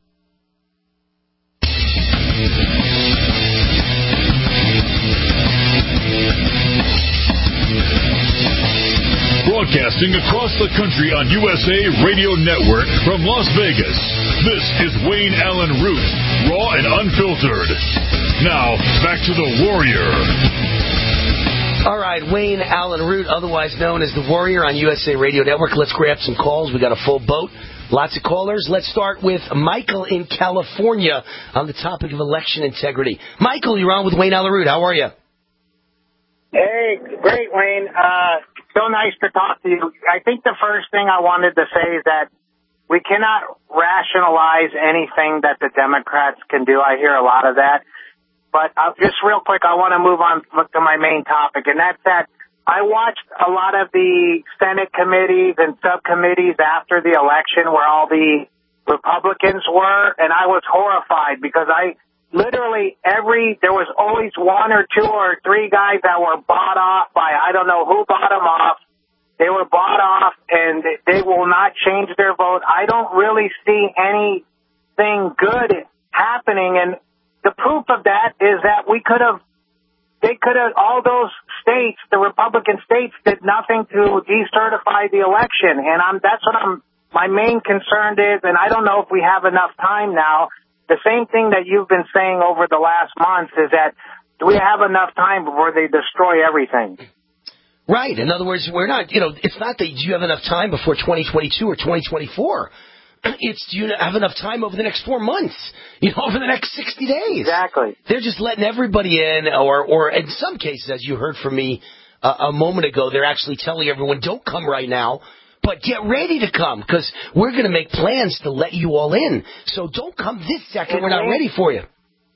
Broadcasting across the country on U S A Radio Network from Las Vegas, this is Wayne Allen Root, raw and unfiltered. Now, back to the Warrior. All right, Wayne Allen Root, otherwise known as the Warrior on U S A Radio Network. Let's grab some calls. We got a full boat. Lots of callers. Let's start with Michael in California on the topic of election integrity. Michael, you're on with Wayne Allen Root. How are you? Hey, great, Wayne. Uh, so nice to talk to you. I think the first thing I wanted to say is that we cannot rationalize anything that the Democrats can do. I hear a lot of that. But uh, just real quick, I want to move on to my main topic, and that's that I watched a lot of the Senate committees and subcommittees after the election where all the Republicans were, and I was horrified because I literally every, there was always one or two or three guys that were bought off by, I don't know who bought them off. They were bought off, and they will not change their vote. I don't really see anything good happening, and the proof of that is that we could have, they could have, all those states, the Republican states, did nothing to decertify the election, and I'm, that's what I'm, my main concern is, and I don't know if we have enough time now. The same thing that you've been saying over the last month is that do we have enough time before they destroy everything? Right. In other words, we're not, you know, it's not that you have enough time before twenty twenty-two or twenty twenty-four. It's do you have enough time over the next four months, you know, over the next sixty days. Exactly. They're just letting everybody in, or, or in some cases, as you heard from me uh, a moment ago, they're actually telling everyone, don't come right now. But get ready to come, because we're going to make plans to let you all in. So don't come this second. We're not ready for you.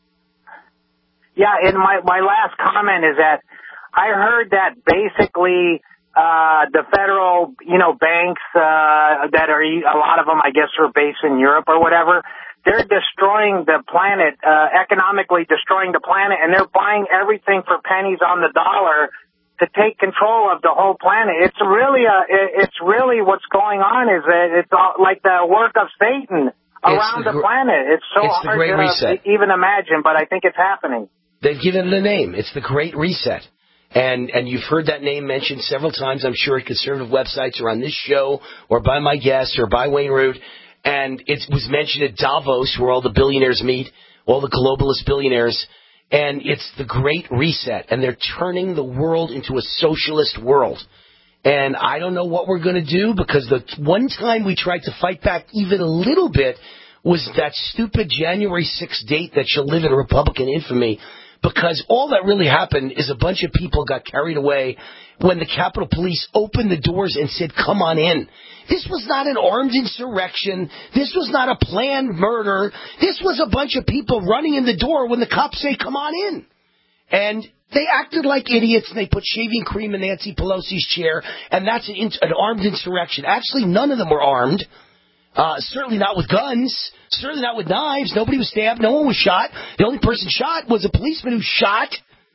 Yeah, and my, my last comment is that I heard that basically uh, the federal, you know, banks uh, that are, a lot of them, I guess, are based in Europe or whatever, they're destroying the planet, uh, economically destroying the planet, and they're buying everything for pennies on the dollar to take control of the whole planet. It's really a, it's really what's going on is that it's all like the work of Satan around the, the planet. It's so it's hard to reset. even imagine, but I think it's happening. They've given it a name. It's the Great Reset. And and you've heard that name mentioned several times, I'm sure, at conservative websites or on this show or by my guests or by Wayne Root. And it was mentioned at Davos, where all the billionaires meet, all the globalist billionaires. And it's the Great Reset, and they're turning the world into a socialist world. And I don't know what we're going to do, because the one time we tried to fight back even a little bit was that stupid January sixth date that shall live in Republican infamy, because all that really happened is a bunch of people got carried away when the Capitol Police opened the doors and said, come on in. This was not an armed insurrection. This was not a planned murder. This was a bunch of people running in the door when the cops say, come on in. And they acted like idiots, and they put shaving cream in Nancy Pelosi's chair, and that's an, an armed insurrection. Actually, none of them were armed. Uh, certainly not with guns. Certainly not with knives. Nobody was stabbed. No one was shot. The only person shot was a policeman who shot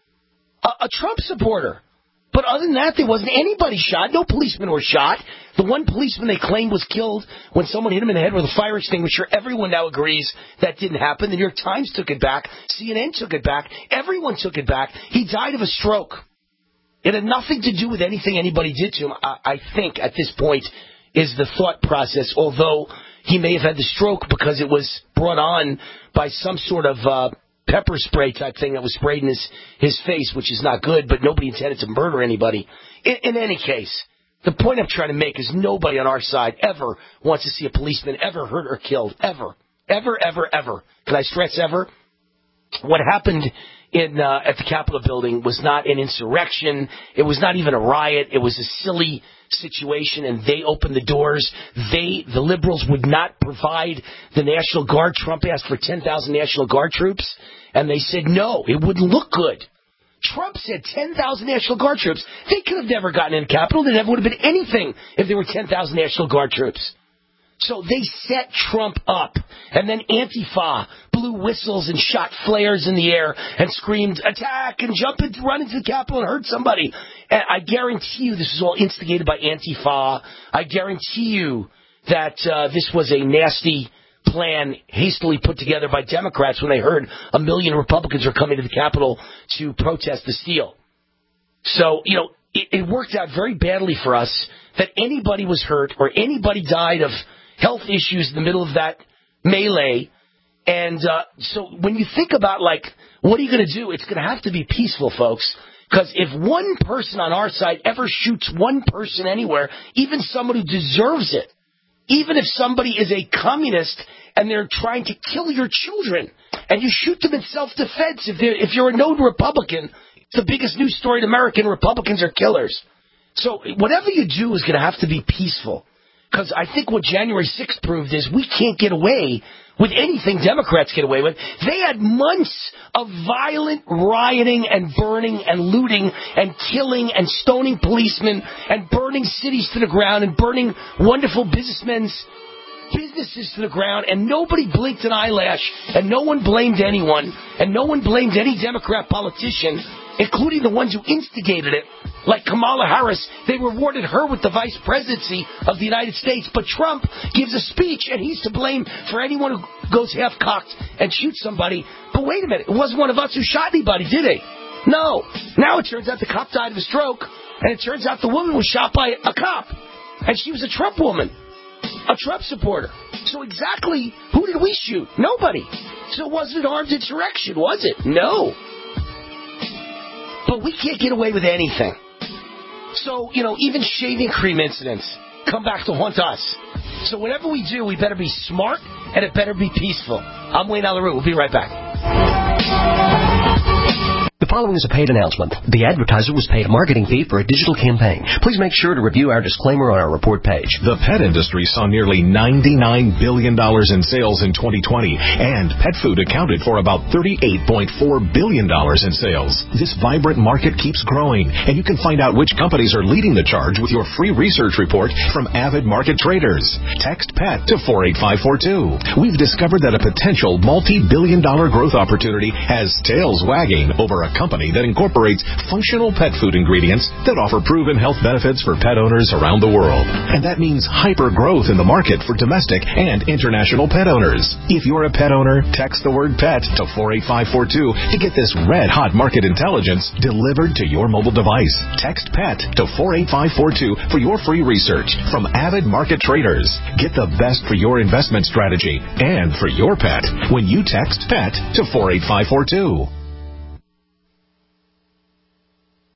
a, a Trump supporter. But other than that, there wasn't anybody shot. No policemen were shot. The one policeman they claimed was killed when someone hit him in the head with a fire extinguisher. Everyone now agrees that didn't happen. The New York Times took it back. C N N took it back. Everyone took it back. He died of a stroke. It had nothing to do with anything anybody did to him, I, I think, at this point, is the thought process, although he may have had the stroke because it was brought on by some sort of uh, pepper spray type thing that was sprayed in his, his face, which is not good, but nobody intended to murder anybody. In, in any case, the point I'm trying to make is nobody on our side ever wants to see a policeman ever hurt or killed. Ever. Ever, ever, ever. Can I stress ever? What happened in uh, at the Capitol building was not an insurrection. It was not even a riot. It was a silly situation, and they opened the doors. They, the liberals, would not provide the National Guard. Trump asked for ten thousand National Guard troops, and they said no, it wouldn't look good. Trump said ten thousand National Guard troops. They could have never gotten in the Capitol. There never would have been anything if there were ten thousand National Guard troops. So they set Trump up, and then Antifa blew whistles and shot flares in the air and screamed, attack, and jump into, run into the Capitol and hurt somebody. And I guarantee you this was all instigated by Antifa. I guarantee you that uh, this was a nasty plan hastily put together by Democrats when they heard a million Republicans were coming to the Capitol to protest the steal. So, you know, it, it worked out very badly for us that anybody was hurt or anybody died of health issues in the middle of that melee. And uh, so when you think about, like, what are you going to do? It's going to have to be peaceful, folks. Because if one person on our side ever shoots one person anywhere, even someone who deserves it, even if somebody is a communist and they're trying to kill your children, and you shoot them in self-defense, if, if you're a known Republican, it's the biggest news story in America, Republicans are killers. So whatever you do is going to have to be peaceful. Because I think what January sixth proved is we can't get away with anything Democrats get away with. They had months of violent rioting and burning and looting and killing and stoning policemen and burning cities to the ground and burning wonderful businessmen's businesses to the ground, and nobody blinked an eyelash, and no one blamed anyone, and no one blamed any Democrat politician, including the ones who instigated it, like Kamala Harris. They rewarded her with the vice presidency of the United States, but Trump gives a speech, and he's to blame for anyone who goes half-cocked and shoots somebody. But wait a minute, it wasn't one of us who shot anybody, did he? No. Now it turns out the cop died of a stroke, and it turns out the woman was shot by a cop, and she was a Trump woman, a Trump supporter. So exactly who did we shoot? Nobody. So it wasn't an armed insurrection, was it? No. But we can't get away with anything. So, you know, even shaving cream incidents come back to haunt us. So whatever we do, we better be smart, and it better be peaceful. I'm Wayne Allyn Root. We'll be right back. The following is a paid announcement. The advertiser was paid a marketing fee for a digital campaign. Please make sure to review our disclaimer on our report page. The pet industry saw nearly ninety-nine billion dollars in sales in twenty twenty, and pet food accounted for about thirty-eight point four billion dollars in sales. This vibrant market keeps growing, and you can find out which companies are leading the charge with your free research report from Avid Market Traders. Text PET to four eight five four two. We've discovered that a potential multi-billion dollar growth opportunity has tails wagging over a company that incorporates functional pet food ingredients that offer proven health benefits for pet owners around the world. And that means hyper growth in the market for domestic and international pet owners. If you're a pet owner, text the word PET to four eight five four two to get this red-hot market intelligence delivered to your mobile device. Text PET to four eight five four two for your free research from Avid Market Traders. Get the best for your investment strategy and for your pet when you text PET to four eight five four two.